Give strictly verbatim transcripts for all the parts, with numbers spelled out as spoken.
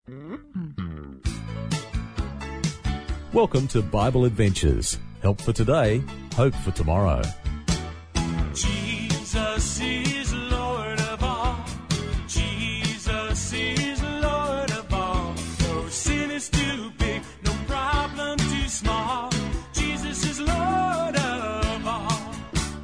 Welcome to Bible Adventures. Help for today, hope for tomorrow. Jesus is Lord of all. Jesus is Lord of all. No sin is too big, no problem too small. Jesus is Lord of all.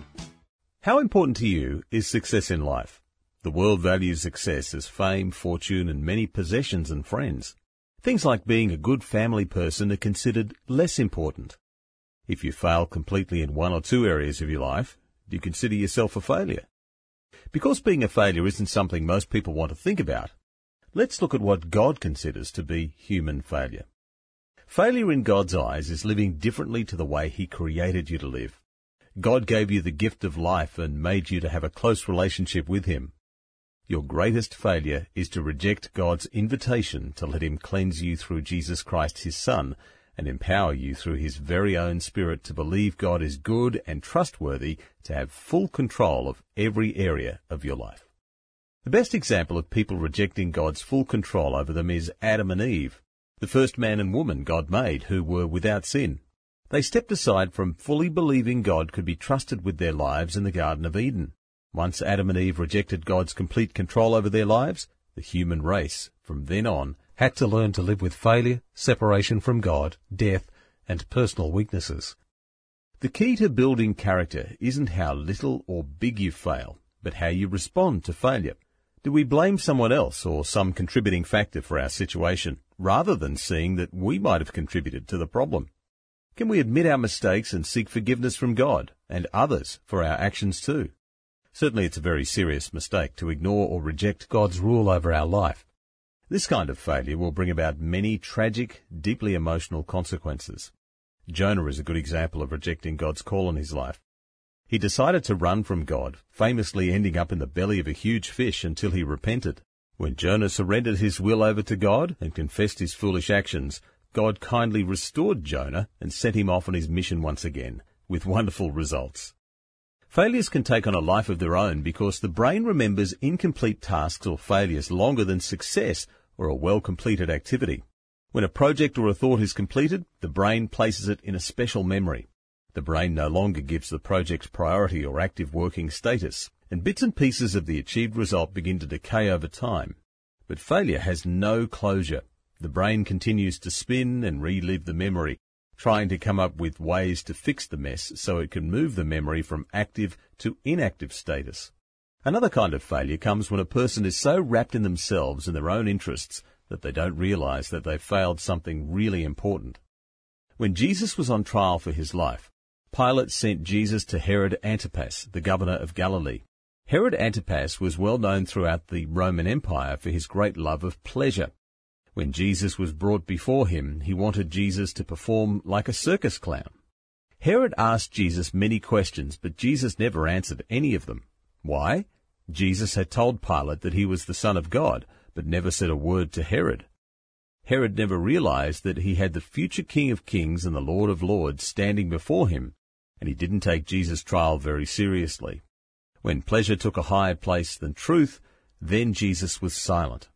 How important to you is success in life? The world values success as fame, fortune, and many possessions and friends. Things like being a good family person are considered less important. If you fail completely in one or two areas of your life, do you consider yourself a failure? Because being a failure isn't something most people want to think about, let's look at what God considers to be human failure. Failure in God's eyes is living differently to the way He created you to live. God gave you the gift of life and made you to have a close relationship with Him. Your greatest failure is to reject God's invitation to let Him cleanse you through Jesus Christ, His Son, and empower you through His very own Spirit to believe God is good and trustworthy to have full control of every area of your life. The best example of people rejecting God's full control over them is Adam and Eve, the first man and woman God made who were without sin. They stepped aside from fully believing God could be trusted with their lives in the Garden of Eden. Once Adam and Eve rejected God's complete control over their lives, the human race, from then on, had to learn to live with failure, separation from God, death, and personal weaknesses. The key to building character isn't how little or big you fail, but how you respond to failure. Do we blame someone else or some contributing factor for our situation, rather than seeing that we might have contributed to the problem? Can we admit our mistakes and seek forgiveness from God and others for our actions too? Certainly it's a very serious mistake to ignore or reject God's rule over our life. This kind of failure will bring about many tragic, deeply emotional consequences. Jonah is a good example of rejecting God's call on his life. He decided to run from God, famously ending up in the belly of a huge fish until he repented. When Jonah surrendered his will over to God and confessed his foolish actions, God kindly restored Jonah and sent him off on his mission once again, with wonderful results. Failures can take on a life of their own because the brain remembers incomplete tasks or failures longer than success or a well-completed activity. When a project or a thought is completed, the brain places it in a special memory. The brain no longer gives the project priority or active working status, and bits and pieces of the achieved result begin to decay over time. But failure has no closure. The brain continues to spin and relive the memory, trying to come up with ways to fix the mess so it can move the memory from active to inactive status. Another kind of failure comes when a person is so wrapped in themselves and their own interests that they don't realize that they've failed something really important. When Jesus was on trial for his life, Pilate sent Jesus to Herod Antipas, the governor of Galilee. Herod Antipas was well known throughout the Roman Empire for his great love of pleasure. When Jesus was brought before him, he wanted Jesus to perform like a circus clown. Herod asked Jesus many questions, but Jesus never answered any of them. Why? Jesus had told Pilate that he was the Son of God, but never said a word to Herod. Herod never realized that he had the future King of Kings and the Lord of Lords standing before him, and he didn't take Jesus' trial very seriously. When pleasure took a higher place than truth, then Jesus was silent.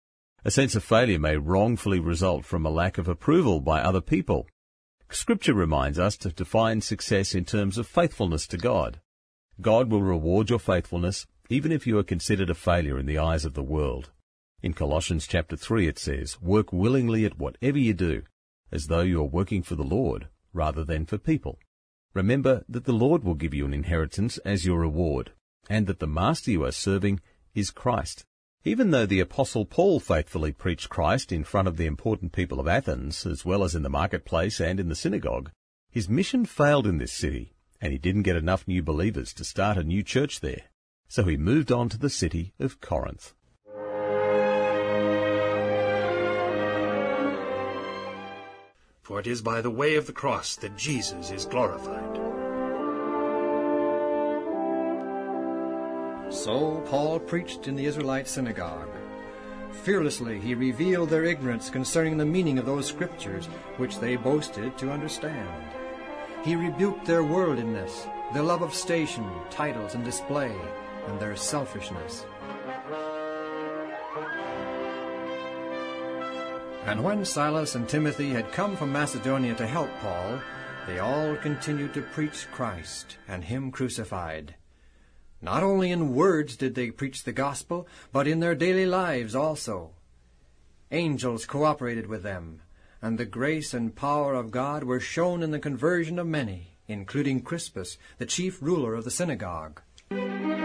A sense of failure may wrongfully result from a lack of approval by other people. Scripture reminds us to define success in terms of faithfulness to God. God will reward your faithfulness even if you are considered a failure in the eyes of the world. In Colossians chapter three it says, "Work willingly at whatever you do, as though you are working for the Lord rather than for people." Remember that the Lord will give you an inheritance as your reward, and that the master you are serving is Christ. Even though the Apostle Paul faithfully preached Christ in front of the important people of Athens, as well as in the marketplace and in the synagogue, his mission failed in this city, and he didn't get enough new believers to start a new church there. So he moved on to the city of Corinth. For it is by the way of the cross that Jesus is glorified. So Paul preached in the Israelite synagogue. Fearlessly he revealed their ignorance concerning the meaning of those scriptures which they boasted to understand. He rebuked their worldliness, their love of station, titles, and display, and their selfishness. And when Silas and Timothy had come from Macedonia to help Paul, they all continued to preach Christ and him crucified. Not only in words did they preach the gospel, but in their daily lives also. Angels cooperated with them, and the grace and power of God were shown in the conversion of many, including Crispus, the chief ruler of the synagogue. You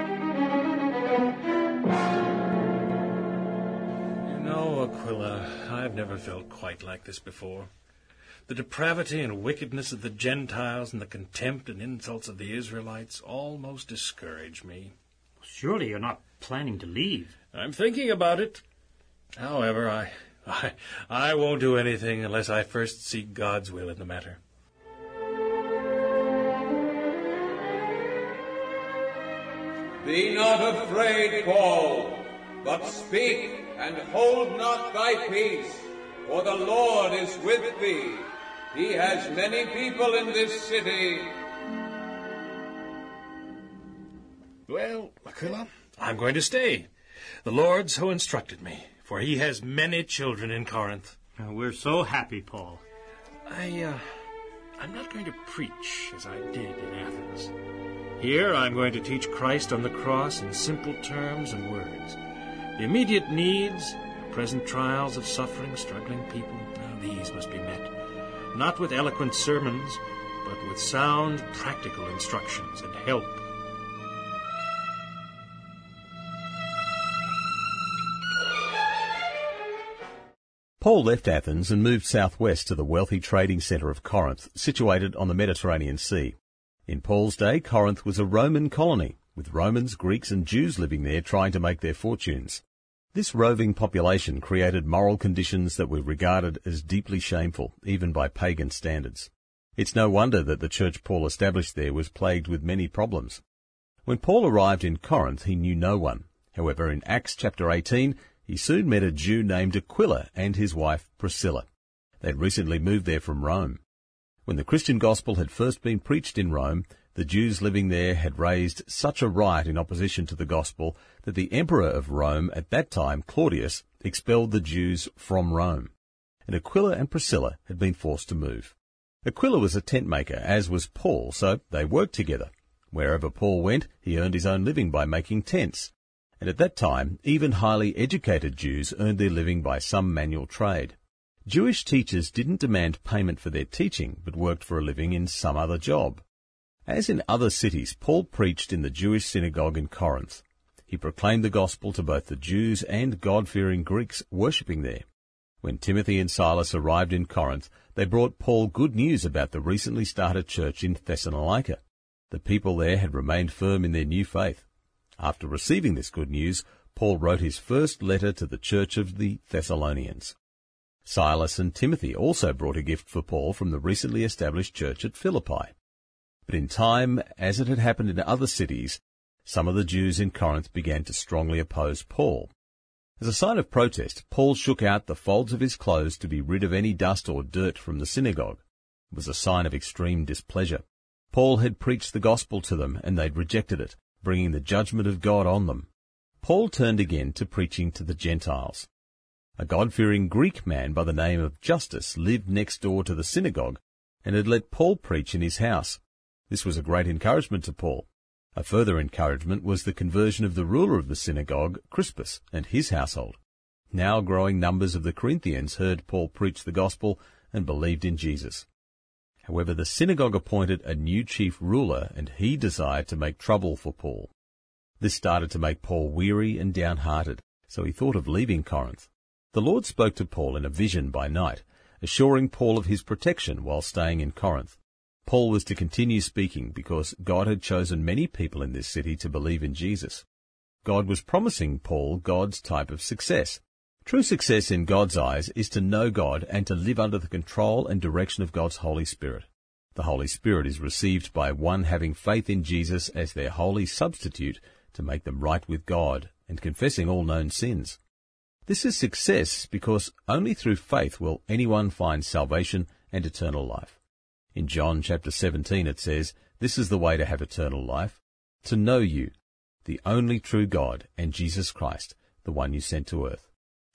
know, Aquila, I've never felt quite like this before. The depravity and wickedness of the Gentiles and the contempt and insults of the Israelites almost discourage me. Surely you're not planning to leave. I'm thinking about it. However, I, I, I won't do anything unless I first seek God's will in the matter. Be not afraid, Paul, but speak and hold not thy peace, for the Lord is with thee. He has many people in this city. Well, Aquila, I'm going to stay. The Lord so instructed me, for he has many children in Corinth. Uh, We're so happy, Paul. I, uh, I'm not going to preach as I did in Athens. Here I'm going to teach Christ on the cross in simple terms and words. The immediate needs, the present trials of suffering, struggling people, now these must be met. Not with eloquent sermons, but with sound, practical instructions and help. Paul left Athens and moved southwest to the wealthy trading centre of Corinth, situated on the Mediterranean Sea. In Paul's day, Corinth was a Roman colony, with Romans, Greeks and Jews living there trying to make their fortunes. This roving population created moral conditions that were regarded as deeply shameful, even by pagan standards. It's no wonder that the church Paul established there was plagued with many problems. When Paul arrived in Corinth, he knew no one. However, in Acts chapter eighteen, he soon met a Jew named Aquila and his wife Priscilla. They'd recently moved there from Rome. When the Christian gospel had first been preached in Rome, the Jews living there had raised such a riot in opposition to the gospel that the emperor of Rome at that time, Claudius, expelled the Jews from Rome. And Aquila and Priscilla had been forced to move. Aquila was a tent maker, as was Paul, so they worked together. Wherever Paul went, he earned his own living by making tents. And at that time, even highly educated Jews earned their living by some manual trade. Jewish teachers didn't demand payment for their teaching, but worked for a living in some other job. As in other cities, Paul preached in the Jewish synagogue in Corinth. He proclaimed the gospel to both the Jews and God-fearing Greeks worshipping there. When Timothy and Silas arrived in Corinth, they brought Paul good news about the recently started church in Thessalonica. The people there had remained firm in their new faith. After receiving this good news, Paul wrote his first letter to the church of the Thessalonians. Silas and Timothy also brought a gift for Paul from the recently established church at Philippi. But in time, as it had happened in other cities, some of the Jews in Corinth began to strongly oppose Paul. As a sign of protest, Paul shook out the folds of his clothes to be rid of any dust or dirt from the synagogue. It was a sign of extreme displeasure. Paul had preached the gospel to them, and they'd rejected it, bringing the judgment of God on them. Paul turned again to preaching to the Gentiles. A God-fearing Greek man by the name of Justus lived next door to the synagogue and had let Paul preach in his house. This was a great encouragement to Paul. A further encouragement was the conversion of the ruler of the synagogue, Crispus, and his household. Now growing numbers of the Corinthians heard Paul preach the gospel and believed in Jesus. However, the synagogue appointed a new chief ruler, and he desired to make trouble for Paul. This started to make Paul weary and downhearted, so he thought of leaving Corinth. The Lord spoke to Paul in a vision by night, assuring Paul of his protection while staying in Corinth. Paul was to continue speaking because God had chosen many people in this city to believe in Jesus. God was promising Paul God's type of success. True success in God's eyes is to know God and to live under the control and direction of God's Holy Spirit. The Holy Spirit is received by one having faith in Jesus as their holy substitute to make them right with God and confessing all known sins. This is success because only through faith will anyone find salvation and eternal life. In John chapter seventeen it says, "This is the way to have eternal life, to know you, the only true God, and Jesus Christ, the one you sent to earth."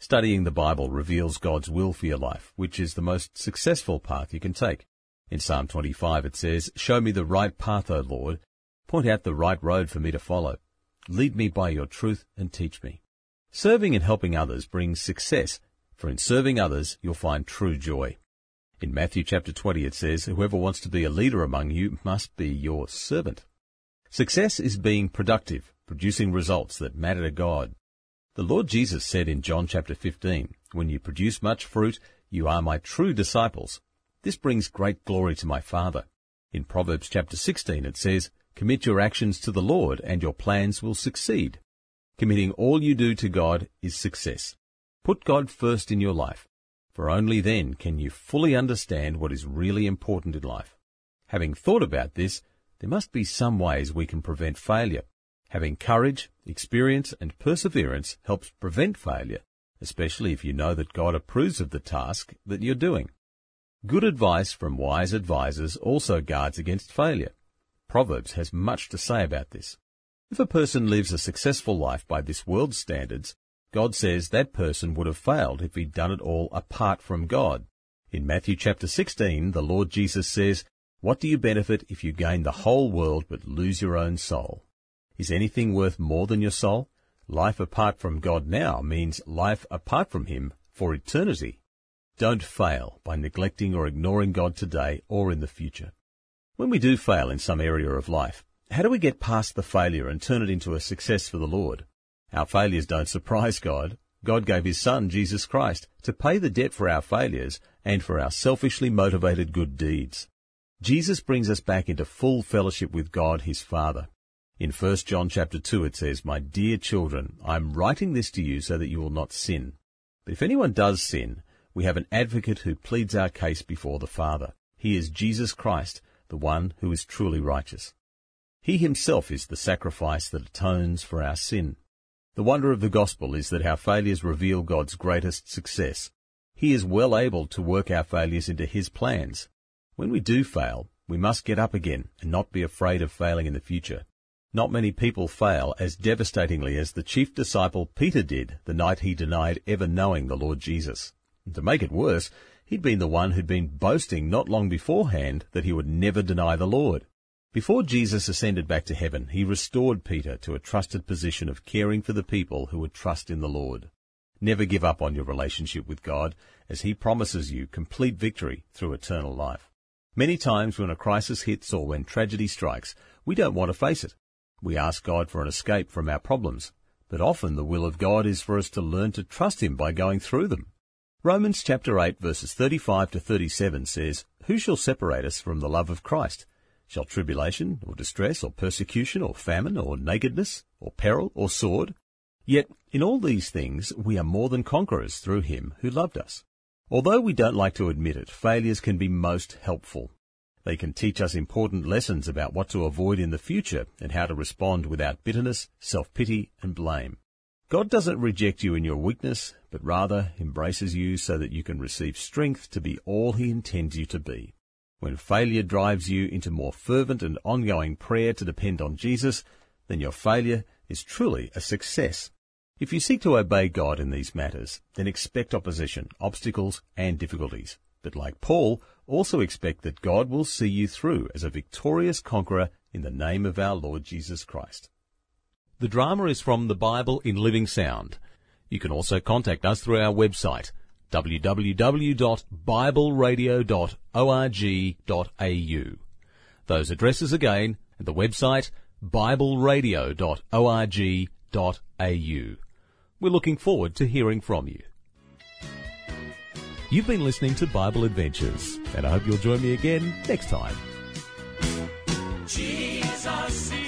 Studying the Bible reveals God's will for your life, which is the most successful path you can take. In Psalm twenty-five it says, "Show me the right path, O Lord. Point out the right road for me to follow. Lead me by your truth and teach me." Serving and helping others brings success, for in serving others you'll find true joy. In Matthew chapter twenty it says, "Whoever wants to be a leader among you must be your servant." Success is being productive, producing results that matter to God. The Lord Jesus said in John chapter fifteen, "When you produce much fruit, you are my true disciples. This brings great glory to my Father." In Proverbs chapter sixteen it says, "Commit your actions to the Lord, and your plans will succeed." Committing all you do to God is success. Put God first in your life, for only then can you fully understand what is really important in life. Having thought about this, there must be some ways we can prevent failure. Having courage, experience, and perseverance helps prevent failure, especially if you know that God approves of the task that you're doing. Good advice from wise advisors also guards against failure. Proverbs has much to say about this. If a person lives a successful life by this world's standards, God says that person would have failed if he'd done it all apart from God. In Matthew chapter sixteen, the Lord Jesus says, "What do you benefit if you gain the whole world but lose your own soul?" Is anything worth more than your soul? Life apart from God now means life apart from Him for eternity. Don't fail by neglecting or ignoring God today or in the future. When we do fail in some area of life, how do we get past the failure and turn it into a success for the Lord? Our failures don't surprise God. God gave His Son, Jesus Christ, to pay the debt for our failures and for our selfishly motivated good deeds. Jesus brings us back into full fellowship with God, His Father. In First John chapter two it says, "My dear children, I am writing this to you so that you will not sin. But if anyone does sin, we have an advocate who pleads our case before the Father. He is Jesus Christ, the one who is truly righteous. He Himself is the sacrifice that atones for our sin." The wonder of the gospel is that our failures reveal God's greatest success. He is well able to work our failures into His plans. When we do fail, we must get up again and not be afraid of failing in the future. Not many people fail as devastatingly as the chief disciple Peter did the night he denied ever knowing the Lord Jesus. And to make it worse, he'd been the one who'd been boasting not long beforehand that he would never deny the Lord. Before Jesus ascended back to heaven, He restored Peter to a trusted position of caring for the people who would trust in the Lord. Never give up on your relationship with God, as He promises you complete victory through eternal life. Many times when a crisis hits or when tragedy strikes, we don't want to face it. We ask God for an escape from our problems, but often the will of God is for us to learn to trust Him by going through them. Romans chapter eight verses thirty-five to thirty-seven says, "Who shall separate us from the love of Christ? Shall tribulation, or distress, or persecution, or famine, or nakedness, or peril, or sword? Yet in all these things we are more than conquerors through Him who loved us." Although we don't like to admit it, failures can be most helpful. They can teach us important lessons about what to avoid in the future and how to respond without bitterness, self-pity, and blame. God doesn't reject you in your weakness, but rather embraces you so that you can receive strength to be all He intends you to be. When failure drives you into more fervent and ongoing prayer to depend on Jesus, then your failure is truly a success. If you seek to obey God in these matters, then expect opposition, obstacles, and difficulties. But like Paul, also expect that God will see you through as a victorious conqueror in the name of our Lord Jesus Christ. The drama is from the Bible in Living Sound. You can also contact us through our website, w w w dot bible radio dot org dot a u. Those addresses again, and the website, bible radio dot org dot a u. We're looking forward to hearing from you. You've been listening to Bible Adventures, and I hope you'll join me again next time. Jesus